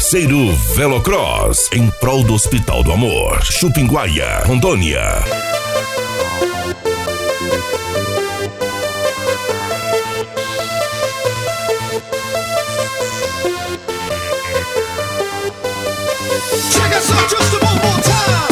Terceiro Velocross, em prol do Hospital do Amor, Chupinguaia, Rondônia. Check us out just one more time.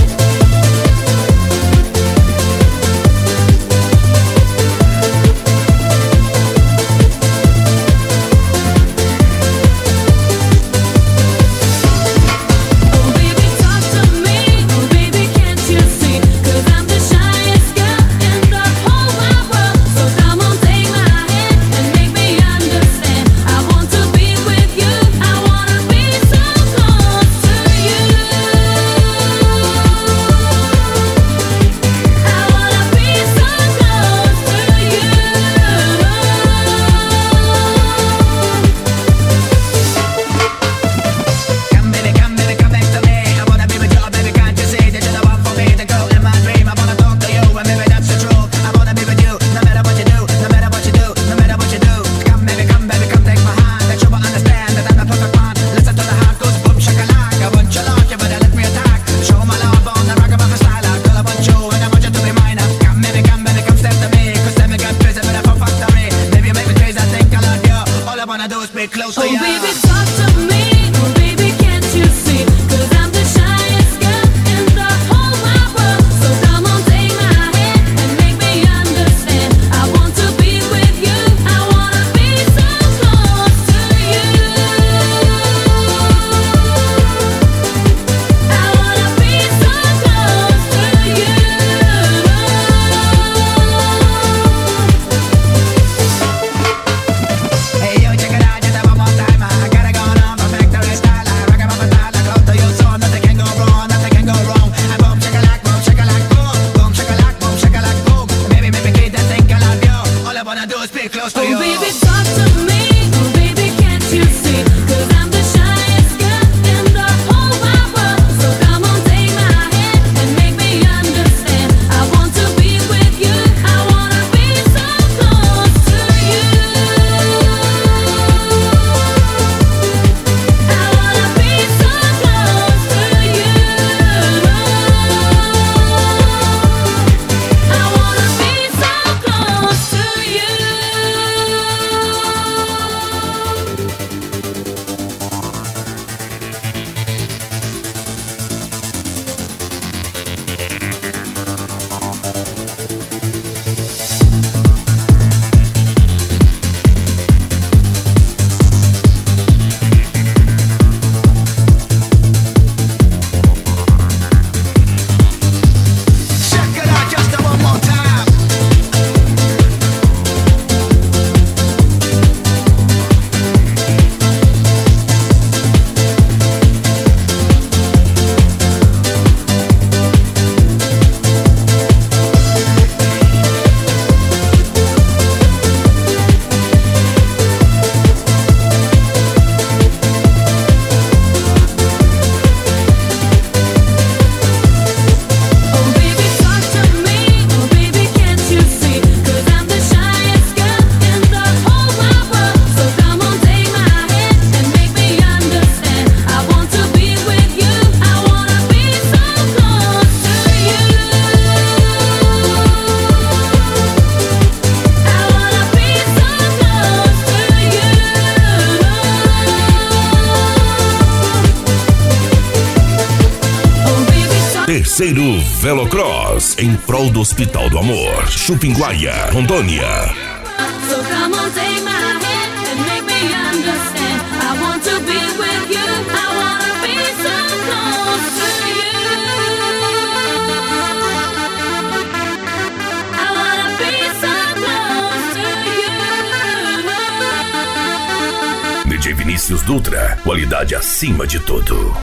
Close, oh, baby, talk to me. Oh, baby, can't you see? 'Cause I'm the shyest girl in the whole wide world. So come on, take my hand and make me understand. I want to be with you. I wanna be so close to you. I wanna be so close to you. Hey, yo, check it out. Close to you. Oh, baby, talk to me. Oh, baby, can't you see? 'Cause I'm the shyest girl in the whole wide world. So come on, take my hand and make me understand. I want to be with you. I wanna be so close to you. I wanna be so close to you. I wanna be so close to you. Terceiro Velocross, em prol do Hospital do Amor, Chupinguaia, Rondônia. So come on, take my hand and make me understand. I want to be with you. I wanna be so close to you. I wanna be so close to you. DJ Vinícius Dutra, qualidade acima de tudo.